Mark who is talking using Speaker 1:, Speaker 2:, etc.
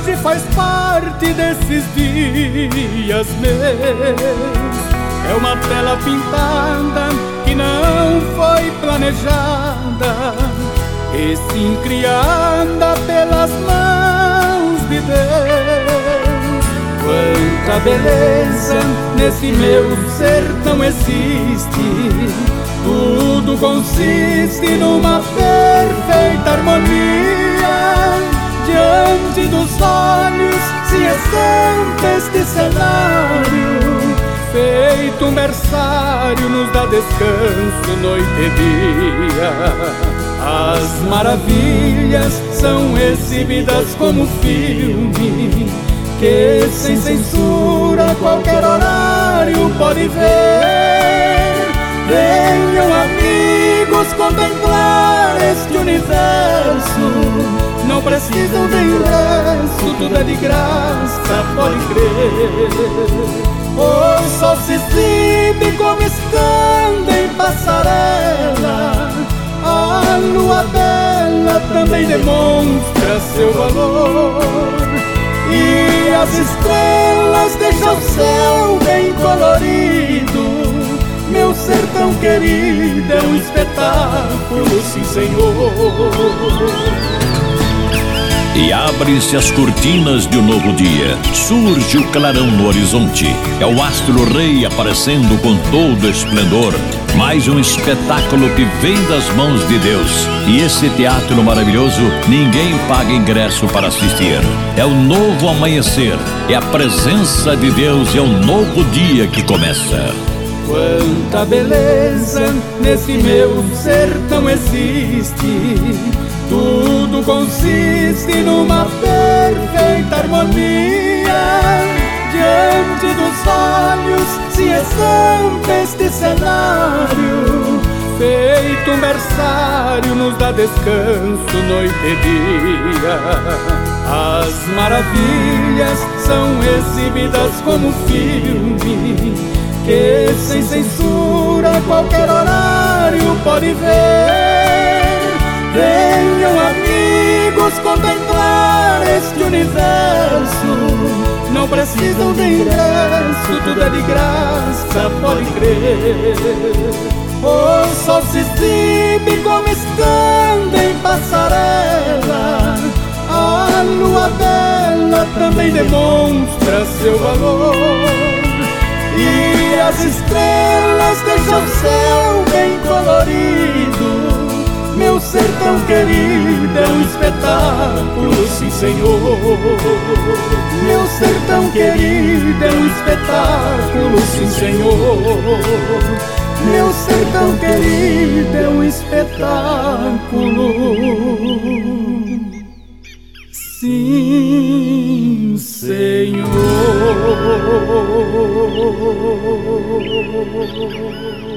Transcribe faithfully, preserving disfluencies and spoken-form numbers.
Speaker 1: hoje faz parte desses dias meus. É uma tela pintada que não foi planejada, e sim criada pelas mãos de Deus. Quanta beleza nesse meu sertão existe, tudo consiste numa perfeita harmonia. Diante dos olhos se estampa este cenário, feito um berçário, nos dá descanso noite e dia. As maravilhas são exibidas como filme, que sem censura qualquer horário pode ver. Venham amigos contemplar este universo, não precisam de ingresso, tudo é de graça, pode crer. O sol se exibe como estando em passarela, a lua bela também demonstra seu valor, e as estrelas deixam o céu bem colorido. Meu sertão querido é um espetáculo, sim senhor.
Speaker 2: E abre-se as cortinas de um novo dia, surge o clarão no horizonte, é o astro rei aparecendo com todo esplendor. Mais um espetáculo que vem das mãos de Deus, e esse teatro maravilhoso ninguém paga ingresso para assistir. É o novo amanhecer, é a presença de Deus, é um novo dia que começa.
Speaker 1: Quanta beleza nesse meu sertão existe, tudo consiste numa perfeita harmonia. Diante dos olhos se estampa este cenário, feito um berçário, nos dá descanso noite e dia. As maravilhas são exibidas como filme, que sem censura qualquer horário pode ver. Venham amigos contemplar este universo, não precisam de ingresso, tudo é de graça, pode crer. O sol se exibe como estando em passarela, a lua bela também demonstra seu valor, e as estrelas deixam o céu bem colorido. Meu sertão querido é um espetáculo, sim senhor. Meu sertão querido é um espetáculo, sim senhor. Meu sertão querido é um espetáculo, sim senhor.